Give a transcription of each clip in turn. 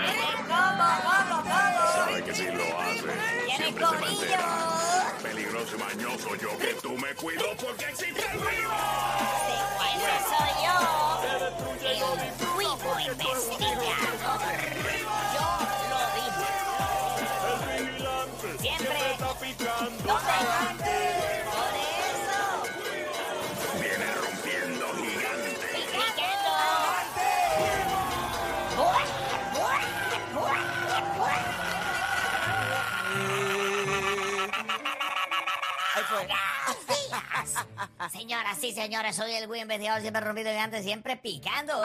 Sabe que si lo hace, siempre se manterá peligroso y mañoso. Yo que tú me cuido porque existe el vivo. Ese soy yo, el vivo investigador. Yo lo digo. Siempre. ¿Dónde? Por eso. Viene rompiendo gigante. Picando. Ahí fue. Señoras y señores, soy el Wii investigador, siempre rompido gigante, siempre picando.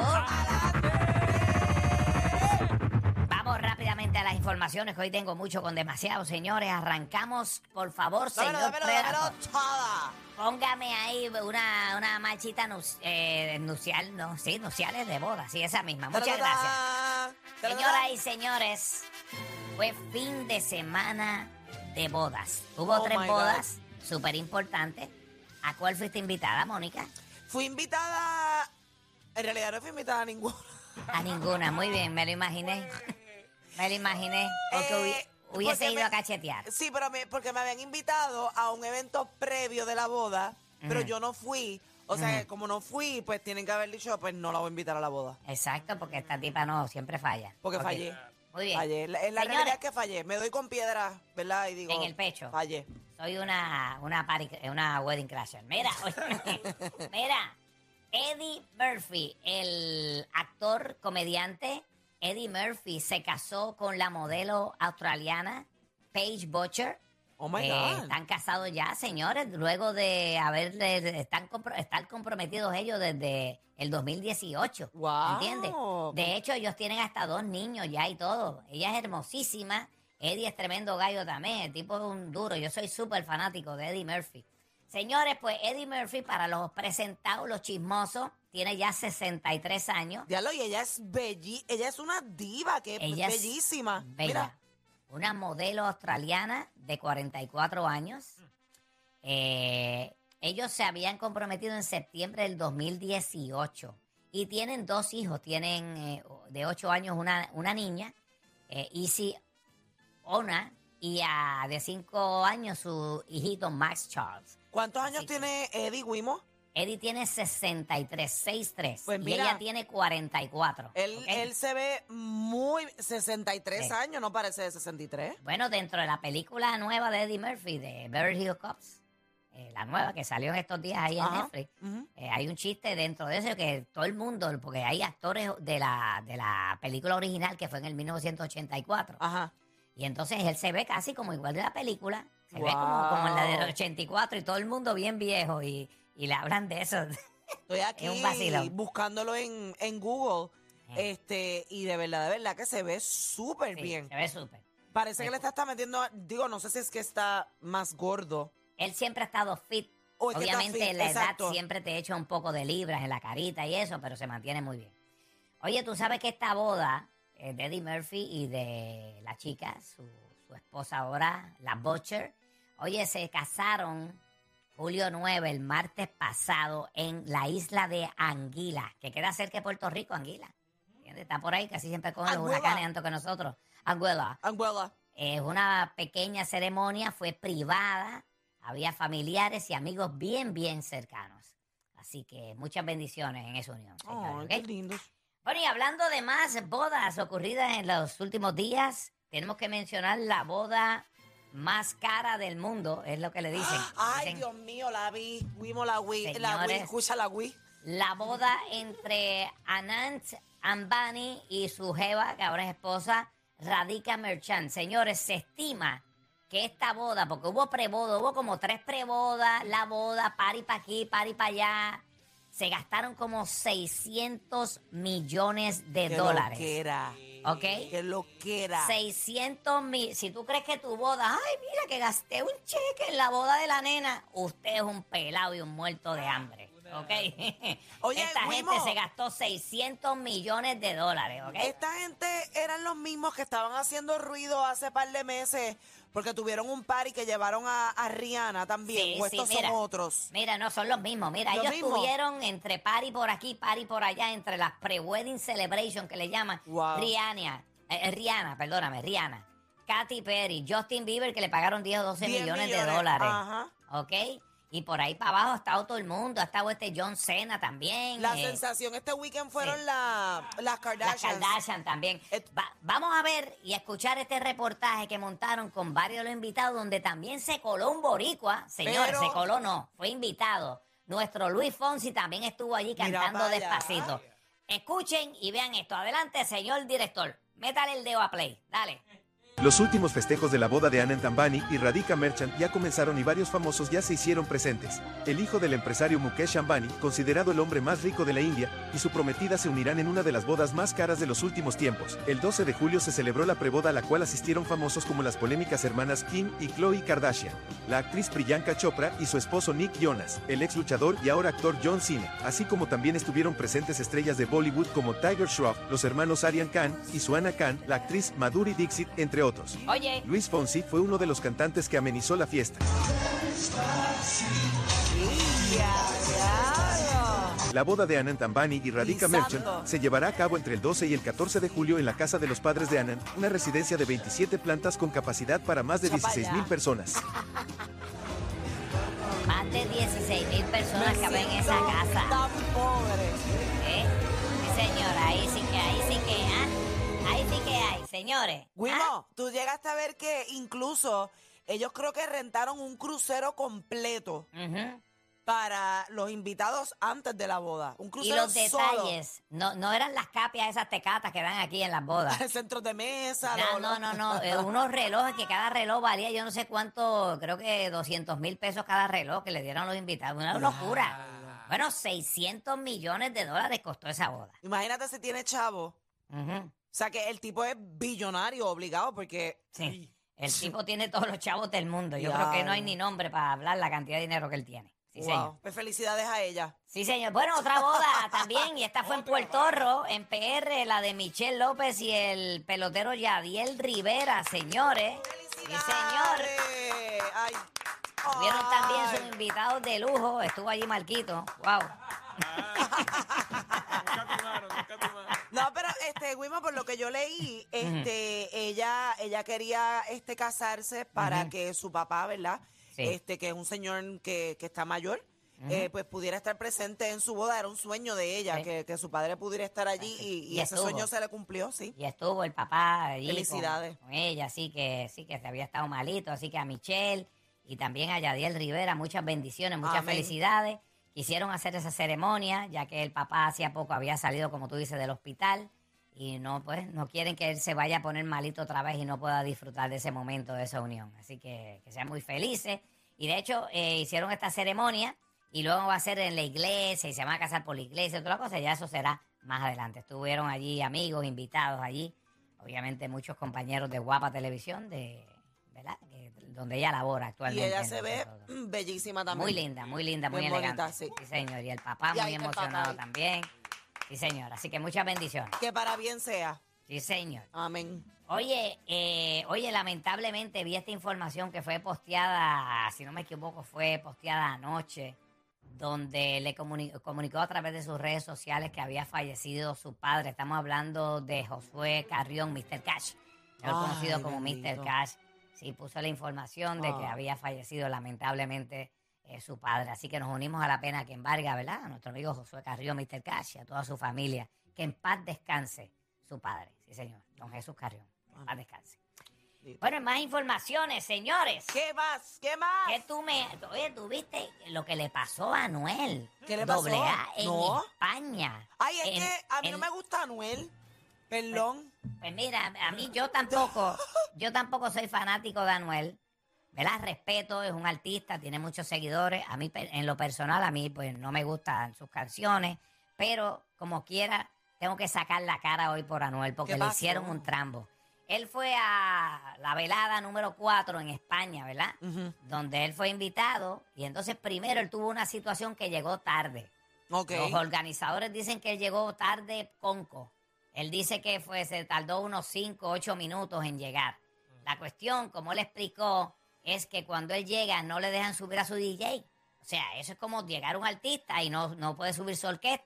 Vamos rápidamente a las informaciones, que hoy tengo mucho con demasiado, señores. Arrancamos, por favor, señor Dámelo Predator. toda. Póngame ahí una marchita nupcial, no, sí, nupciales de boda, sí, esa misma. Muchas gracias. Señoras y señores, fue fin de semana de bodas. Hubo Oh 3 my bodas súper importantes. ¿A cuál fuiste invitada, Mónica? Fui invitada. En realidad no fui invitada a ninguna. A ninguna, muy bien, me lo imaginé. Me lo imaginé, porque hubiese porque ido a cachetear. Sí, pero porque me habían invitado a un evento previo de la boda, pero yo no fui. O sea, como no fui, pues tienen que haber dicho, pues no la voy a invitar a la boda. Exacto, porque esta tipa no, siempre falla. Porque Ok, fallé. Muy bien. Fallé. En la Señores, realidad es que fallé. Me doy con piedra, ¿verdad? Y digo. en el pecho. Fallé. Soy una wedding crasher. Mira, oye, mira, Eddie Murphy, el actor comediante Eddie Murphy, se casó con la modelo australiana Paige Butcher. Oh my God. Están casados ya, señores, luego de estar comprometidos ellos desde el 2018. Wow. ¿Entiendes? De hecho, ellos tienen hasta 2 niños ya y todo. Ella es hermosísima. Eddie es tremendo gallo también. El tipo es un duro. Yo soy súper fanático de Eddie Murphy. Señores, pues Eddie Murphy, para los presentados, los chismosos, tiene ya 63 años. Diablo, y ella es ella es una diva, que Ella es es bellísima. Bella. Mira. Una modelo australiana de 44 años. Ellos se habían comprometido en septiembre del 2018 y tienen 2 hijos. Tienen de 8 años una niña, Izzy Ona, y de 5 años su hijito Max Charles. ¿Cuántos años Así que- tiene Eddie Wimo? Eddie tiene 63, 63, Pues y mira, ella tiene 44. Él, ¿ok? él se ve muy 63 Sí. años, no parece de 63. Bueno, dentro de la película nueva de Eddie Murphy, de Beverly Hills Cops, la nueva que salió en estos días ahí en Ajá. Netflix, Ujú. hay un chiste dentro de eso que todo el mundo, porque hay actores de la película original que fue en el 1984, Ajá. y entonces él se ve casi como igual de la película, se ve Wow. como en la del 84 y todo el mundo bien viejo y le hablan de eso. Estoy aquí Es un vacilón. buscándolo en Google. Y de verdad que se ve súper Sí, bien. se ve súper. Parece que le está metiendo, digo, no sé si es que está más gordo. Él siempre ha estado fit. O es que está Obviamente fit, la exacto. edad siempre te echa un poco de libras en la carita y eso, pero se mantiene muy bien. Oye, tú sabes que esta boda de Eddie Murphy y de la chica, su esposa ahora, la Butcher, oye, se casaron julio 9, el martes pasado, en la isla de Anguila, que queda cerca de Puerto Rico, Anguila. ¿Entiendes? Está por ahí, casi siempre con los Anguilla. huracanes tanto que nosotros. Anguila. Anguela. Es una pequeña ceremonia, fue privada, había familiares y amigos bien, bien cercanos. Así que muchas bendiciones en esa unión, señores, Ay, ¿ok? qué lindos. Bueno, y hablando de más bodas ocurridas en los últimos días, tenemos que mencionar la boda más cara del mundo, es lo que le dicen. Ay, Dicen, Dios mío, la vi. Wimo la vi. La vi, Señores. escucha la vi. la boda entre Anant Ambani y su jeva, que ahora es esposa, Radhika Merchant. Señores, se estima que esta boda, porque hubo preboda, hubo como 3 prebodas, la boda, pari para aquí, pari para allá, se gastaron como 600 millones de dólares. Qué loquera. ¿Ok? Qué loquera. 600 mil. Si tú crees que tu boda, ay, mira que gasté un cheque en la boda de la nena, usted es un pelado y un muerto de hambre. ¿Ok? Oye, esta Wimo. gente se gastó 600 millones de dólares. ¿Ok? Esta gente eran los mismos que estaban haciendo ruido hace par de meses porque tuvieron un party que llevaron a Rihanna también. Sí, o sí, estos mira. son otros. Mira, no son los mismos. Mira, ¿Los ellos mismos? tuvieron entre party por aquí, party por allá, entre las pre-wedding celebration que le llaman. Wow. Rihanna, perdóname, Rihanna. Katy Perry, Justin Bieber, que le pagaron 10 o 12 10 millones de millones, dólares. ajá. ¿Ok? Y por ahí para abajo ha estado todo el mundo. Ha estado John Cena también. La sensación este weekend fueron sí. las Las Kardashians. Kardashian también. Et- Vamos a ver y a escuchar este reportaje que montaron con varios de los invitados, donde también se coló un boricua. Señores, Pero- se coló no, fue invitado. Nuestro Luis Fonsi también estuvo allí Mira cantando para allá. Despacito. Escuchen y vean esto. Adelante, señor director. Métale el dedo a play. Dale. Los últimos festejos de la boda de Anand Ambani y Radhika Merchant ya comenzaron y varios famosos ya se hicieron presentes. El hijo del empresario Mukesh Ambani, considerado el hombre más rico de la India, y su prometida se unirán en una de las bodas más caras de los últimos tiempos. El 12 de julio se celebró la preboda a la cual asistieron famosos como las polémicas hermanas Kim y Khloe Kardashian, la actriz Priyanka Chopra y su esposo Nick Jonas, el ex luchador y ahora actor John Cena, así como también estuvieron presentes estrellas de Bollywood como Tiger Shroff, los hermanos Aryan Khan y Suhana Khan, la actriz Madhuri Dixit, entre otros. Oye. Luis Fonsi fue uno de los cantantes que amenizó la fiesta. La boda de Anand Ambani y Radhika Guisando. Merchant se llevará a cabo entre el 12 y el 14 de julio en la casa de los padres de Anand, una residencia de 27 plantas con capacidad para más de Echa pa' 16,000 allá. personas. Más de 16,000 personas caben en esa casa. Tan pobre. ¿Eh? Sí, señora, ahí sí que, ahí sí que hay, señores. Guimo, tú llegaste a ver que incluso ellos creo que rentaron un crucero completo Ujú. para los invitados antes de la boda. Un Y crucero los detalles, no eran las capias esas tecatas que dan aquí en las bodas. solo. Centros de mesa. No. Unos relojes que cada reloj valía yo no sé cuánto, creo que 200,000 pesos cada reloj que le dieron los invitados. Una locura. Bueno, 600 millones de dólares costó esa boda. Imagínate si tiene chavo. Ujú. O sea que el tipo es billonario obligado porque... Sí. El tipo tiene todos los chavos del mundo. Yo Ya. creo que no hay ni nombre para hablar la cantidad de dinero que él tiene. Sí, señor. Wow. Pues felicidades a ella. Sí, señor. Bueno, otra boda también, y esta fue en Puerto Rico, en PR, la de Michelle López y el pelotero Yadiel Rivera, señores. Sí, señor. ¡Felicidades! Ay. Tuvieron también Ay. sus invitados de lujo, estuvo allí Marquito. Wow. No, pero Wima, por lo que yo leí, ella quería casarse para que su papá, ¿verdad? Sí. Que es un señor que está mayor, pues pudiera estar presente en su boda. Era un sueño de ella, Sí. que su padre pudiera estar allí y Y ese estuvo. sueño se le cumplió, sí. Y estuvo el papá allí Felicidades. con ella, así que se había estado malito. Así que a Michelle y también a Yadiel Rivera, muchas bendiciones, muchas Amén. felicidades. Quisieron hacer esa ceremonia, ya que el papá hacía poco había salido, como tú dices, del hospital. Y no, pues, no quieren que él se vaya a poner malito otra vez y no pueda disfrutar de ese momento, de esa unión. Así que sean muy felices. Y de hecho, hicieron esta ceremonia y luego va a ser en la iglesia y se van a casar por la iglesia y toda la cosa. Ya eso será más adelante. Estuvieron allí amigos, invitados allí. Obviamente muchos compañeros de Guapa Televisión, ¿verdad? Donde ella labora Y actualmente. ella se ve Entonces, bellísima también. muy linda, muy linda, muy Bien elegante. bonita, sí. Sí, señor. Y el papá Y muy ahí está el papá emocionado ahí. también. Sí, señor. Así que muchas bendiciones. Que para bien sea. Sí, señor. Amén. Oye, lamentablemente vi esta información que fue posteada, si no me equivoco, fue posteada anoche, donde le comunicó a través de sus redes sociales que había fallecido su padre. Estamos hablando de Josué Carrión, Mr. Cash, mejor Ay, conocido como bendito. Mr. Cash. Sí, puso la información de que Ah. había fallecido lamentablemente su padre. Así que nos unimos a la pena que embarga, ¿verdad? A nuestro amigo Josué Carrión, Mr. Cash, y a toda su familia. Que en paz descanse su padre. Sí, señor. Don Jesús Carrión. En paz descanse. Listo. Bueno, más informaciones, señores. ¿Qué más? ¿Qué más? Que oye, tú viste lo que le pasó a Anuel. ¿Qué le pasó? Doble A en No. España. Ay, es En- que a mí no en- me gusta Anuel. Perdón. Pues mira, a mí yo tampoco soy fanático de Anuel. ¿Verdad? Respeto, es un artista, tiene muchos seguidores. A mí, en lo personal, a mí pues no me gustan sus canciones. Pero, como quiera, tengo que sacar la cara hoy por Anuel porque ¿Qué le pasó? hicieron un trambo. Él fue a la velada número 4 en España, ¿verdad? Ujú. Donde él fue invitado. Y entonces primero él tuvo una situación que llegó tarde. Ok. Los organizadores dicen que él llegó tarde conco. Él dice que se tardó unos 5, 8 minutos en llegar. La cuestión, como él explicó, es que cuando él llega no le dejan subir a su DJ. O sea, eso es como llegar a un artista y no puede subir su orquesta.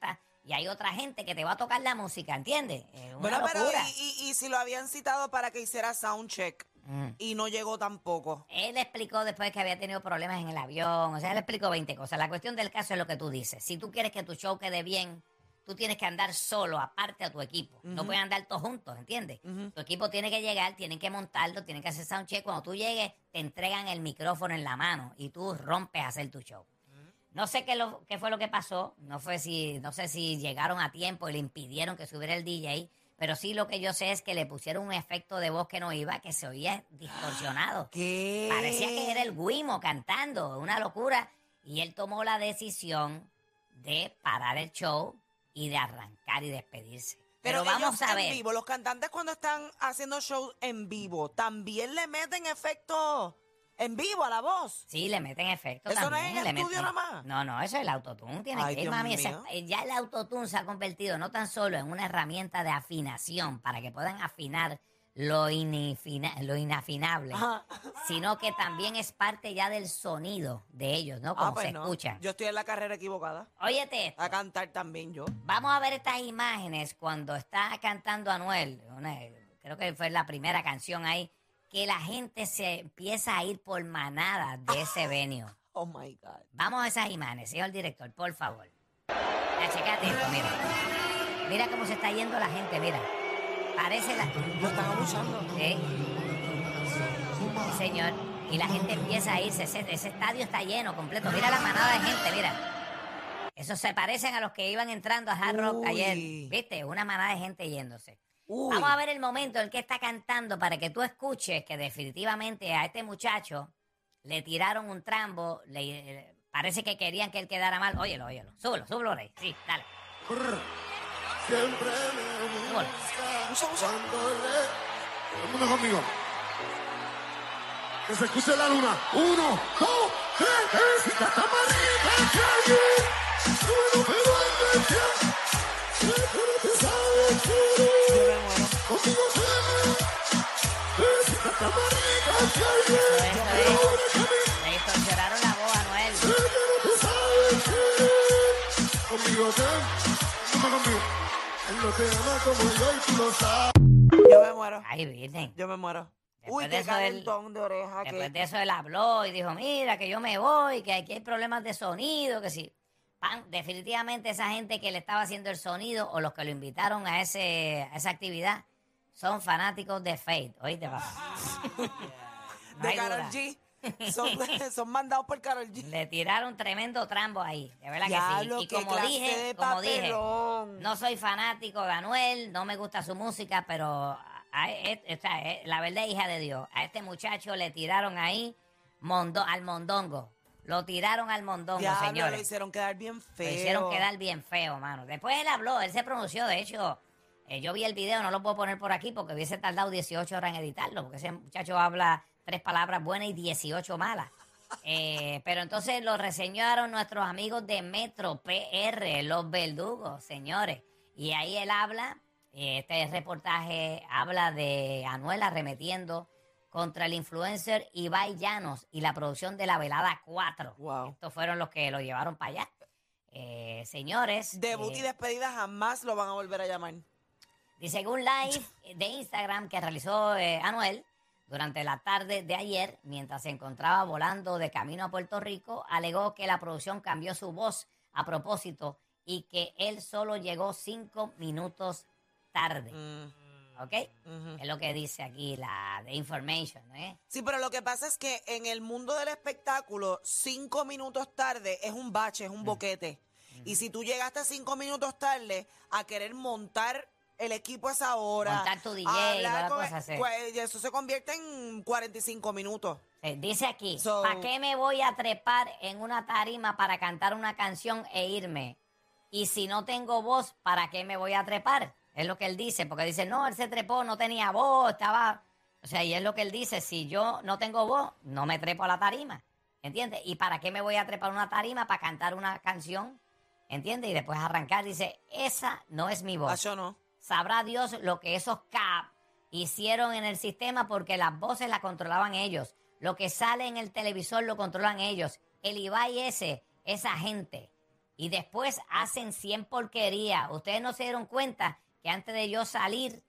y hay otra gente que te va a tocar la música, ¿entiendes? Es una Bueno, pero locura. y si lo habían citado para que hiciera soundcheck y no llegó tampoco. Él explicó después que había tenido problemas en el avión, o sea, él explicó 20 cosas. La cuestión del caso es lo que tú dices. Si tú quieres que tu show quede bien, tú tienes que andar solo, aparte a tu equipo. No pueden andar todos juntos, ¿entiendes? Tu equipo tiene que llegar, tienen que montarlo, tienen que hacer soundcheck. Cuando tú llegues, te entregan el micrófono en la mano y tú rompes a hacer tu show. No sé qué fue lo que pasó, no sé si llegaron a tiempo y le impidieron que subiera el DJ, pero sí lo que yo sé es que le pusieron un efecto de voz que no iba, que se oía distorsionado. ¿Qué? Parecía que era el Guimo cantando, una locura. Y él tomó la decisión de parar el show y de arrancar y despedirse. Pero vamos ellos a en ver. vivo, los cantantes cuando están haciendo shows en vivo, también le meten efectos en vivo a la voz. Sí, le meten efecto ¿Eso no también. es en le estudio meten- nada más? No, eso es el autotune. Tiene Ay, que ir, Dios mami. mío. Ya el autotune se ha convertido no tan solo en una herramienta de afinación para que puedan afinar lo inafinable, Ajá. sino que también es parte ya del sonido de ellos, ¿no? Como Pues se no. escuchan. Yo estoy en la carrera equivocada. Óyete esto. A cantar también yo. Vamos a ver estas imágenes cuando está cantando Anuel. Creo que fue la primera canción ahí. Que la gente se empieza a ir por manada de ese venue. Oh my God. Vamos a esas imágenes, señor director, por favor. Ya, checate esto, mira. Mira cómo se está yendo la gente, mira. Parece la... Lo están abuchando. Sí. Sí, señor. Y la gente empieza a irse. Ese estadio está lleno completo. Mira la manada de gente, mira. Esos se parecen a los que iban entrando a Hard Rock Uy. ayer. ¿Viste? Una manada de gente yéndose. Uy. Vamos a ver el momento en que está cantando para que tú escuches que definitivamente a este muchacho le tiraron un trambo. Parece que querían que él quedara mal. Óyelo. Súbelo, Rey. Sí, dale. Siempre me Súbelo. busca cuando le... Todo el mundo conmigo. Que se escuche la luna. 1, 2, 3, si está amarita que allí. Bueno, pero antes ya. Pero te sabes que Yo me muero. conmigo se ve. Si está amarita que allí. Eso es. Le distorsionaron la voz a Noel. Pero te sabes que conmigo se ve. No me conmigo. Él no te ama como yo y tú lo sabes. Yo me muero. Ay, Virgen. Yo me muero. Después Uy, de qué eso, calentón de oreja. Después de eso él habló y dijo, mira, que yo me voy, que aquí hay problemas de sonido, que sí. Definitivamente esa gente que le estaba haciendo el sonido o los que lo invitaron a esa actividad son fanáticos de Fate. Oíste, papá. No De hay Karol duda. G. Son mandados por Karol G. Le tiraron tremendo trambo ahí, de verdad que Diablo, sí. Y qué como clase dije, de como dije, papelón. no soy fanático de Anuel, no me gusta su música, pero la verdad, hija de Dios, a este muchacho le tiraron ahí al mondongo. Lo tiraron al mondongo, Diablo, señores. lo hicieron quedar bien feo. Lo hicieron quedar bien feo, mano. Después él habló, él se pronunció. De hecho, yo vi el video, no lo puedo poner por aquí porque hubiese tardado 18 horas en editarlo, porque ese muchacho habla 3 palabras buenas y 18 malas. Pero entonces lo reseñaron nuestros amigos de Metro PR, los verdugos, señores. Y ahí él habla, este reportaje habla de Anuel arremetiendo contra el influencer Ibai Llanos y la producción de La Velada 4. Wow. Estos fueron los que lo llevaron para allá. Señores. Debut y despedida jamás lo van a volver a llamar. Dice que un live de Instagram que realizó Anuel durante la tarde de ayer, mientras se encontraba volando de camino a Puerto Rico, alegó que la producción cambió su voz a propósito y que él solo llegó 5 minutos tarde. ¿Ok? Es lo que dice aquí la de Information, ¿eh? Sí, pero lo que pasa es que en el mundo del espectáculo, 5 minutos tarde es un bache, es un boquete. Y si tú llegaste 5 minutos tarde a querer montar el equipo a esa hora, Montar tu DJ, hablar toda la con- cosa así. pues eso se convierte en 45 minutos. Dice aquí, So- ¿para qué me voy a trepar en una tarima para cantar una canción e irme? Y si no tengo voz, ¿para qué me voy a trepar? Es lo que él dice, porque dice, no, él se trepó, no tenía voz, estaba... O sea, y es lo que él dice, si yo no tengo voz, no me trepo a la tarima, ¿entiendes? ¿Y para qué me voy a trepar a una tarima para cantar una canción? ¿Entiendes? Y después arrancar, dice, esa no es mi voz. Yo no. Sabrá Dios lo que esos CAP hicieron en el sistema porque las voces las controlaban ellos. Lo que sale en el televisor lo controlan ellos. El Ibai esa gente, y después hacen 100 porquerías. Ustedes no se dieron cuenta que antes de yo salir,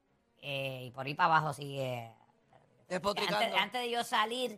y por ahí para abajo sigue... Despotricando. Antes de yo salir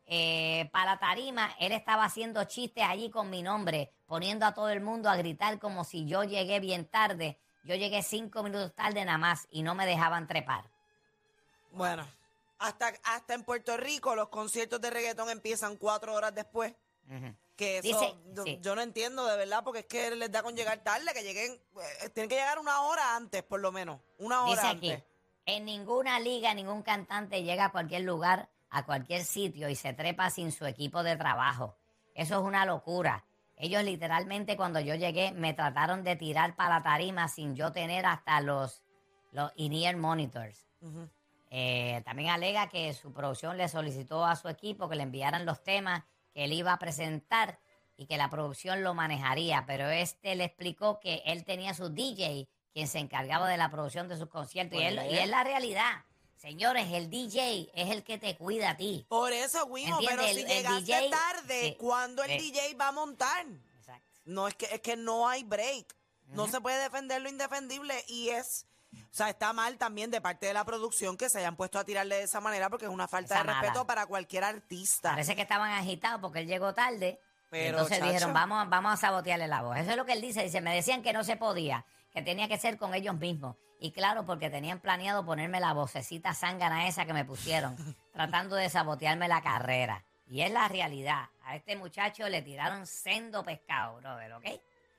para la tarima, él estaba haciendo chistes allí con mi nombre, poniendo a todo el mundo a gritar como si yo llegué bien tarde. Yo llegué 5 minutos tarde nada más y no me dejaban trepar. Bueno, hasta en Puerto Rico los conciertos de reggaetón empiezan 4 horas después. Ujú. Que eso Dice, sí. yo no entiendo de verdad, porque es que les da con llegar tarde, que lleguen, tienen que llegar 1 hora antes por lo menos, 1 hora Dice aquí, antes. en ninguna liga, ningún cantante llega a cualquier lugar, a cualquier sitio y se trepa sin su equipo de trabajo. Eso es una locura. Ellos literalmente cuando yo llegué me trataron de tirar para la tarima sin yo tener hasta los in-ear monitors. Ujú. También alega que su producción le solicitó a su equipo que le enviaran los temas que él iba a presentar y que la producción lo manejaría, pero le explicó que él tenía su DJ, quien se encargaba de la producción de sus conciertos, y es la realidad. Señores, el DJ es el que te cuida a ti. Por eso, Wimo, pero ¿Entiendes? si El llegaste DJ, tarde, sí, ¿cuándo el sí. DJ va a montar? Exacto. No, es que no hay break. No se puede defender lo indefendible y o sea, está mal también de parte de la producción que se hayan puesto a tirarle de esa manera, porque es una falta Esa de respeto mala. para cualquier artista. Parece que estaban agitados porque él llegó tarde. Pero, Entonces chacho. dijeron, vamos a sabotearle la voz. Eso es lo que él dice. Dice, me decían que no se podía, que tenía que ser con ellos mismos. Y claro, porque tenían planeado ponerme la vocecita zángana esa que me pusieron, tratando de sabotearme la carrera. Y es la realidad. A este muchacho le tiraron sendo pescado, brother, ¿ok?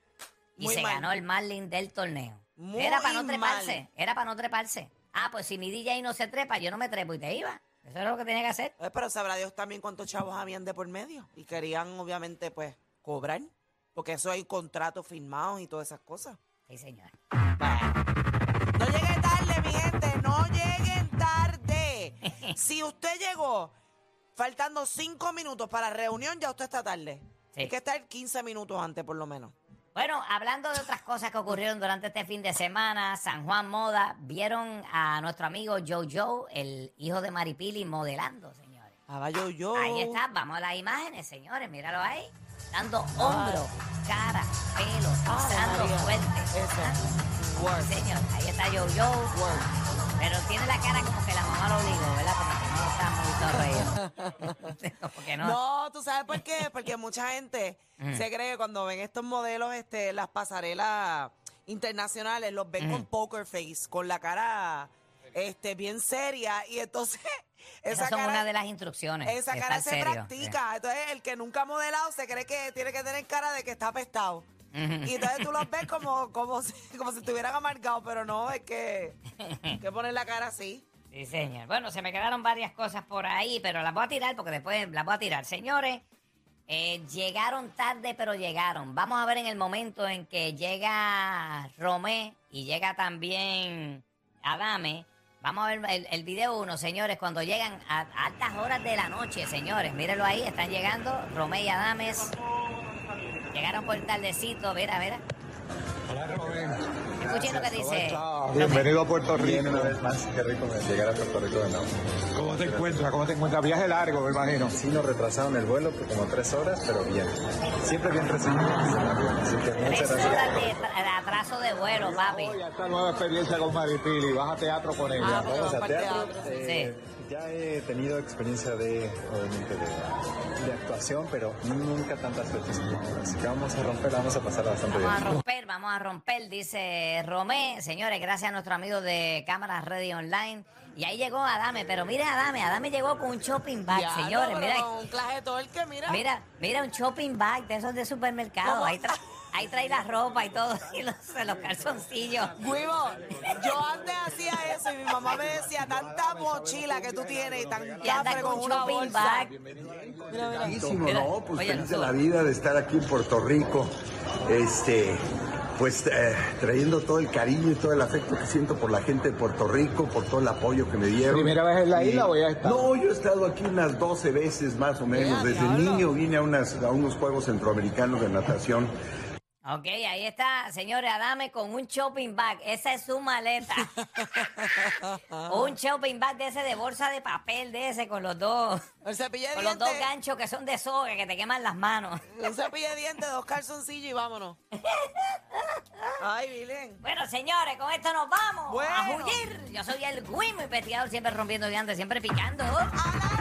Y Muy se mal. ganó el Marlin del torneo. Muy Era para no mal. treparse, era para no treparse. Ah, pues si mi DJ no se trepa, yo no me trepo y te iba. Eso es lo que tenía que hacer. Pero sabrá Dios también cuántos chavos habían de por medio. Y querían, obviamente, pues, cobrar. Porque eso hay contratos firmados y todas esas cosas. Sí, señor. No lleguen tarde, mi gente. No lleguen tarde. Si usted llegó faltando 5 minutos para la reunión, ya usted está tarde. Sí. Hay que estar 15 minutos antes, por lo menos. Bueno, hablando de otras cosas que ocurrieron durante este fin de semana, San Juan Moda, vieron a nuestro amigo Jojo, el hijo de Maripili, modelando, señores. Yo. Ahí está, vamos a las imágenes, señores, míralo ahí. Dando hombro, cara, pelo, pisando María. fuerte. Eso. Word. Sí, señor, ahí está Jojo. Word. Pero tiene la cara como que la mamá lo obligó, ¿verdad? Como que no está muy sonreído. Como que no. No, ¿tú sabes por qué? Porque mucha gente se cree que cuando ven estos modelos, las pasarelas internacionales, los ven con poker face, con la cara bien seria, y entonces Esas son una de las instrucciones. esa cara estar se serio. practica. Entonces el que nunca ha modelado se cree que tiene que tener cara de que está apestado. Y entonces tú los ves como si estuvieran amargados, pero no, es que hay que poner la cara así. Sí, señor. Bueno, se me quedaron varias cosas por ahí, pero las voy a tirar porque después las voy a tirar. Señores, llegaron tarde, pero llegaron. Vamos a ver en el momento en que llega Romé y llega también Adame. Vamos a ver el video 1, señores, cuando llegan a altas horas de la noche, señores. Mírenlo ahí, están llegando Romé y Adames. Llegaron por tardecito, mira. Hola, Rubén. Escuchen lo que dice. Bienvenido a Puerto Rico. Una vez más, qué rico llegar a Puerto Rico de nuevo. ¿Cómo te encuentras? ¿Cómo te encuentras? Viaje largo, me imagino. Sí, nos retrasaron el vuelo por como 3 horas, pero bien. Siempre bien recibidos en el avión, así que 3 muchas horas gracias. de atraso de vuelo, papi. Oye, esta nueva experiencia con Maripili. Vas a teatro con ella. porque Vamos va a para el teatro. teatro. Ya he tenido experiencia obviamente, de actuación, pero nunca tantas veces como ahora. Así que vamos a romper, vamos a pasar bastante Vamos a romper, dice Romé. Señores, gracias a nuestro amigo de Cámaras Ready Online. Y ahí llegó Adame, pero mire Adame llegó con un shopping bag, Ya, señores. no, Mira, pero un claje todo el que mira. mira un shopping bag de esos de supermercado. ¿Cómo? Ahí trae la ropa y todo, y los calzoncillos. Guivo, yo antes hacía eso y mi mamá me decía, tanta mochila que tú tienes y tan Y anda cafre con con un una shopping bolsa. bag. Buenísimo, Mira, ¿no? Pues oye, feliz de sube. la vida de estar aquí en Puerto Rico, pues trayendo todo el cariño y todo el afecto que siento por la gente de Puerto Rico, por todo el apoyo que me dieron. ¿Primera vez en la isla o ya está? No, yo he estado aquí unas 12 veces más o menos. Ya, Desde diablo. niño vine a unos Juegos Centroamericanos de natación. Ok, ahí está, señores, Adame con un shopping bag. Esa es su maleta. Un shopping bag de ese de bolsa de papel, de ese con los dos. El cepillo de Con los dos dientes. ganchos que son de soga, que te queman las manos. Un cepillo de dientes, 2 calzoncillos y vámonos. Ay, Vilén. Bueno, señores, con esto nos vamos Bueno. a huir. Yo soy el Guimo investigador, siempre rompiendo gigantes, siempre picando. ¡A la